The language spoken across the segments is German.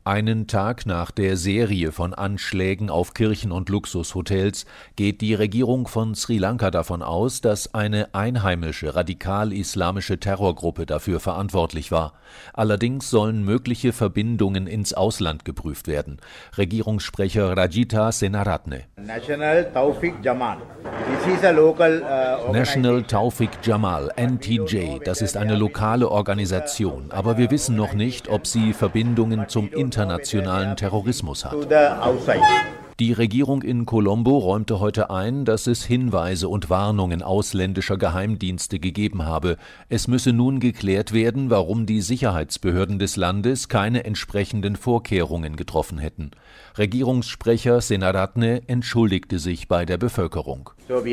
Einen Tag nach der Serie von Anschlägen auf Kirchen und Luxushotels geht die Regierung von Sri Lanka davon aus, dass eine einheimische radikal-islamische Terrorgruppe dafür verantwortlich war. Allerdings sollen mögliche Verbindungen ins Ausland geprüft werden. Regierungssprecher Rajitha Senaratne. National Tawfiq Jamal, NTJ, das ist eine lokale Organisation, aber wir wissen noch nicht, ob sie Verbindungen zum internationalen Terrorismus hat. Die Regierung in Colombo räumte heute ein, dass es Hinweise und Warnungen ausländischer Geheimdienste gegeben habe. Es müsse nun geklärt werden, warum die Sicherheitsbehörden des Landes keine entsprechenden Vorkehrungen getroffen hätten. Regierungssprecher Senaratne entschuldigte sich bei der Bevölkerung.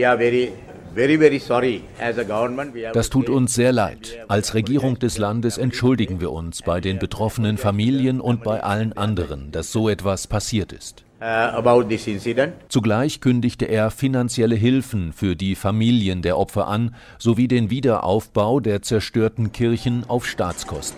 Das tut uns sehr leid. Als Regierung des Landes entschuldigen wir uns bei den betroffenen Familien und bei allen anderen, dass so etwas passiert ist. Zugleich kündigte er finanzielle Hilfen für die Familien der Opfer an, sowie den Wiederaufbau der zerstörten Kirchen auf Staatskosten.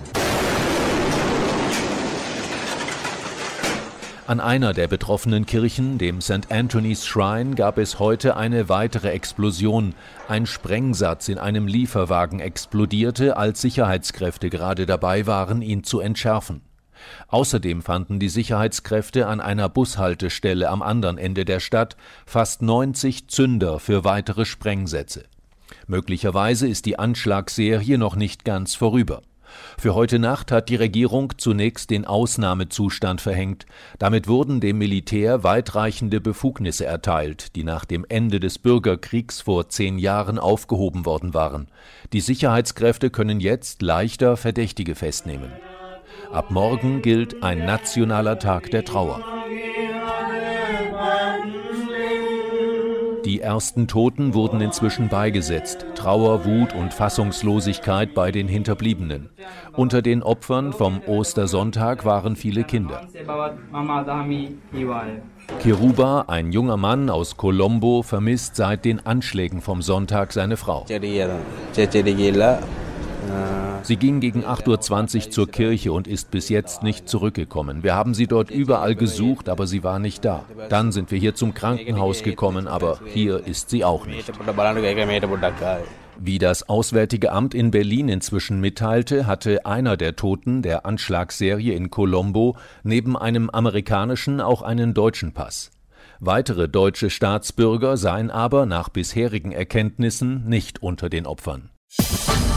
An einer der betroffenen Kirchen, dem St. Anthony's Shrine, gab es heute eine weitere Explosion. Ein Sprengsatz in einem Lieferwagen explodierte, als Sicherheitskräfte gerade dabei waren, ihn zu entschärfen. Außerdem fanden die Sicherheitskräfte an einer Bushaltestelle am anderen Ende der Stadt fast 90 Zünder für weitere Sprengsätze. Möglicherweise ist die Anschlagsserie noch nicht ganz vorüber. Für heute Nacht hat die Regierung zunächst den Ausnahmezustand verhängt. Damit wurden dem Militär weitreichende Befugnisse erteilt, die nach dem Ende des Bürgerkriegs vor 10 Jahren aufgehoben worden waren. Die Sicherheitskräfte können jetzt leichter Verdächtige festnehmen. Ab morgen gilt ein nationaler Tag der Trauer. Die ersten Toten wurden inzwischen beigesetzt. Trauer, Wut und Fassungslosigkeit bei den Hinterbliebenen. Unter den Opfern vom Ostersonntag waren viele Kinder. Kiruba, ein junger Mann aus Colombo, vermisst seit den Anschlägen vom Sonntag seine Frau. Sie ging gegen 8:20 Uhr zur Kirche und ist bis jetzt nicht zurückgekommen. Wir haben sie dort überall gesucht, aber sie war nicht da. Dann sind wir hier zum Krankenhaus gekommen, aber hier ist sie auch nicht. Wie das Auswärtige Amt in Berlin inzwischen mitteilte, hatte einer der Toten der Anschlagsserie in Colombo neben einem amerikanischen auch einen deutschen Pass. Weitere deutsche Staatsbürger seien aber nach bisherigen Erkenntnissen nicht unter den Opfern.